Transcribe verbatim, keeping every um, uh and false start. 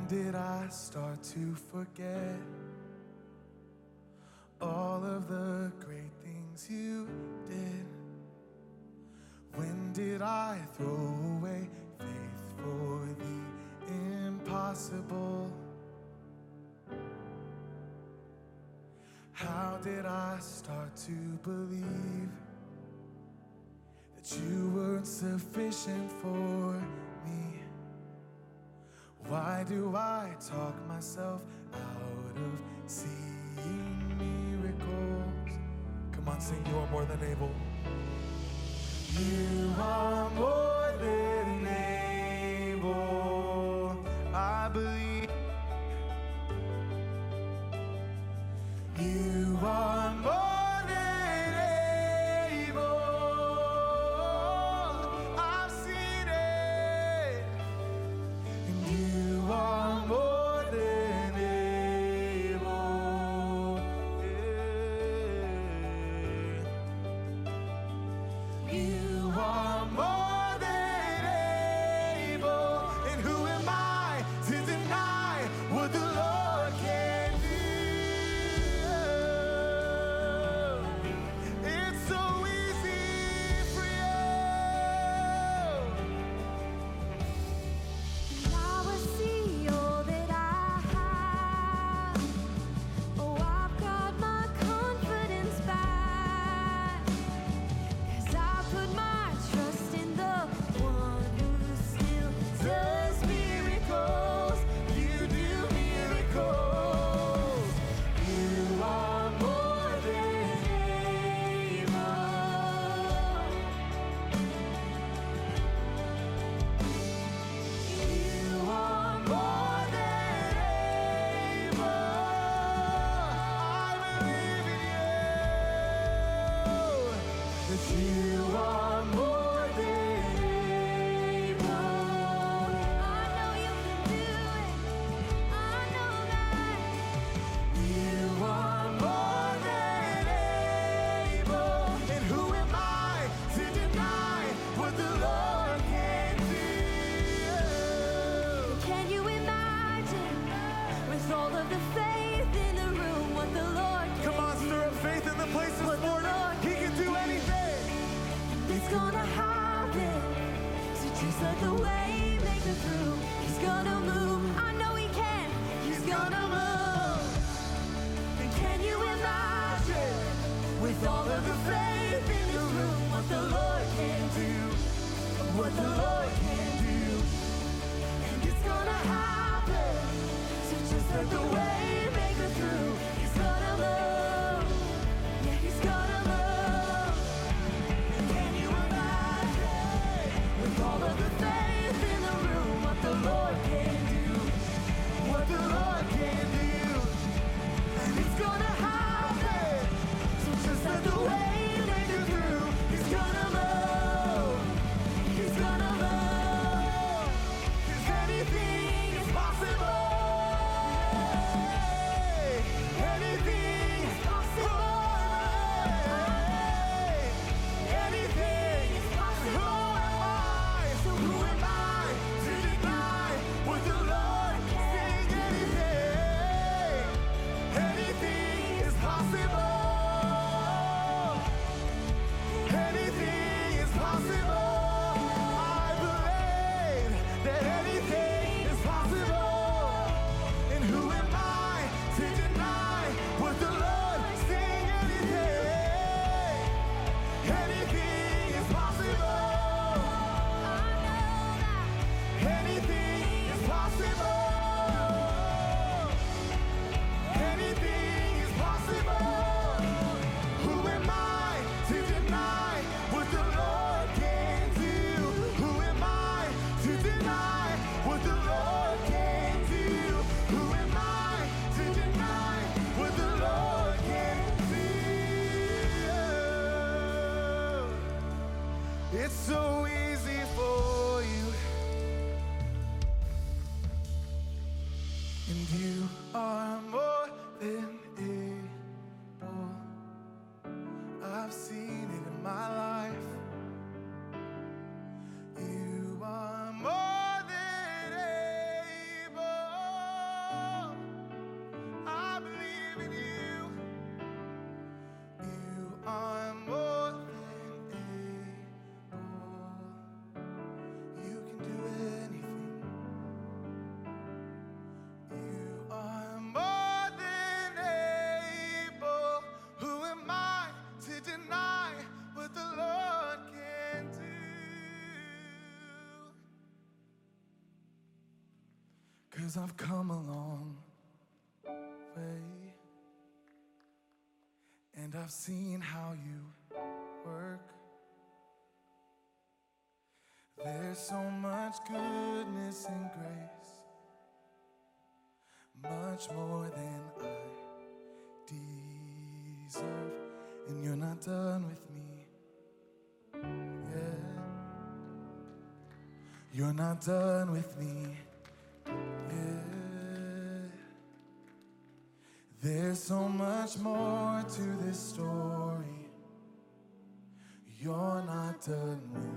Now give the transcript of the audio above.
did I start to forget all of the great things you did? When did I throw away faith for the impossible? How did I start to believe that you weren't sufficient for me? Why do I talk myself out of seeing miracles? Come on, sing, you are more than able. You are more than able, I believe. You are more than able, I've seen it. And you are more than able, yeah. You are more than able, and who am I to deny what the Lord can do? It's so easy for you. Now I see all that I have. Oh, I've got my confidence back. 'Cause I put my trust in the one who still does miracles. You do miracles. You are more than able. You are more than able. I believe in you, that you are more than able. I know you can do it. I know that. You are more than able, and who am I to deny what the Lord can do? Can you imagine, with all of the faith in the room, what the Lord can Come on, stir up faith in the place this morning. He can do anything. It's gonna happen. So just let the way make it through. He's gonna move. I know he can. He's gonna move. And can you imagine, with all of the faith in this room, what the Lord can do? What the Lord can do. And it's gonna happen. So just let the way make it through. He's gonna move. Yeah, he's gonna move. Can you imagine, with all of the faith in the room, what the Lord can do? What the Lord can do. And it's gonna happen. So just let the way make it through. He's gonna move. He's gonna move. 'Cause anything is possible. Anything is possible. Anything is possible. So who am I to deny what the Lord can do? Anything, anything is possible. Anything is possible. I believe that anything is possible. And who am I to deny what the Lord sing? Anything, anything is possible. Anything is possible. Anything is possible. Who am I to deny what the Lord can do? Who am I to deny what the Lord can do? Who am I to deny what the Lord can do? It's so easy for you, and you are more than able. I've seen it in my life. You are more than able. 'cause I've come a long way, and I've seen how you work. There's so much goodness and grace, much more than I deserve, and you're not done with me yet. You're not done with me yet. There's so much more to this story. You're not done with